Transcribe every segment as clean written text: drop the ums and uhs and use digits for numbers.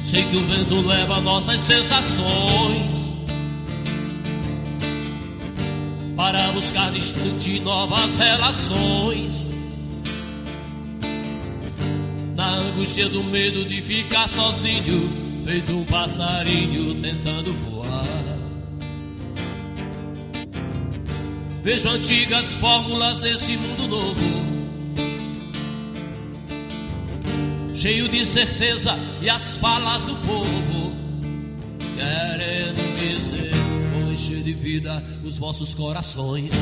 Sei que o vento leva nossas sensações para buscar distante novas relações. Na angústia do medo de ficar sozinho, feito um passarinho tentando voar. Vejo antigas fórmulas desse mundo novo, cheio de incerteza, e as falas do povo querendo dizer: vou encher de vida os vossos corações.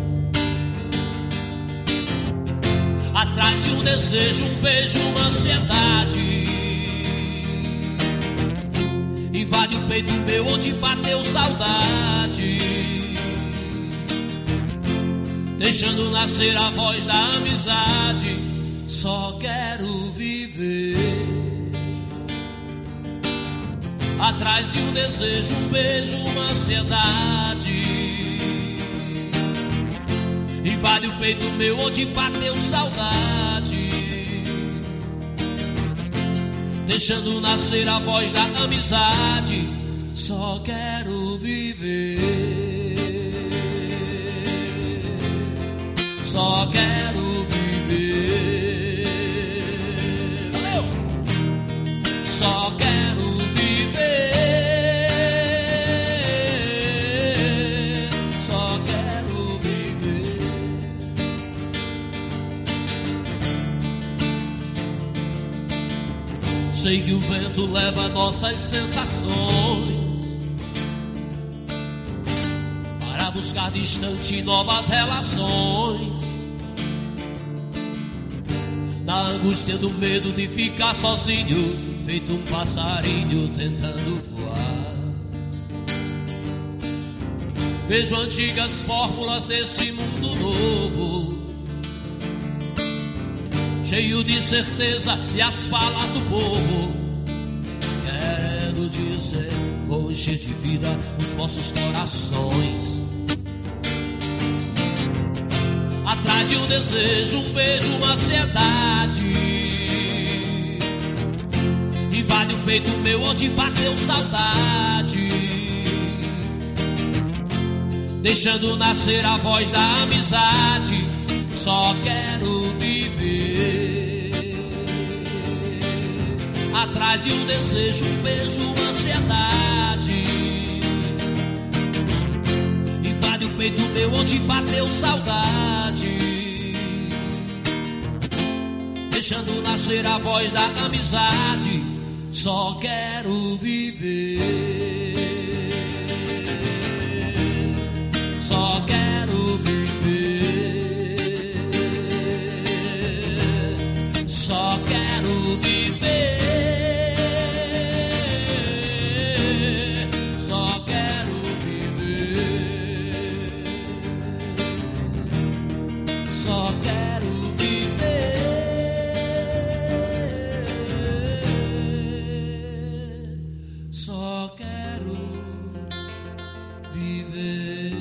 Atrás de um desejo, um beijo, uma ansiedade invade o peito meu onde bateu saudade, deixando nascer a voz da amizade. Só quero viver. Atrás de um desejo, um beijo, uma ansiedade invade o peito meu onde bateu saudade, deixando nascer a voz da amizade. Só quero viver. Só quero viver. Valeu! Só quero viver. Só quero viver. Sei que o vento leva nossas sensações para buscar distante novas relações. Na angústia do medo de ficar sozinho, feito um passarinho tentando voar. Vejo antigas fórmulas desse mundo novo, cheio de certeza, e as falas do povo querendo dizer: vou encher de vida os vossos corações. Atrás de um desejo, um beijo, uma ansiedade invade o peito meu onde bateu saudade, deixando nascer a voz da amizade. Só quero viver. Atrás de um desejo, um beijo, uma ansiedade invade o peito meu onde bateu saudade, deixando nascer a voz da amizade. Só quero viver. Só quero viver. Só quero viver. Só quero viver. Só quero viver. Só quero viver.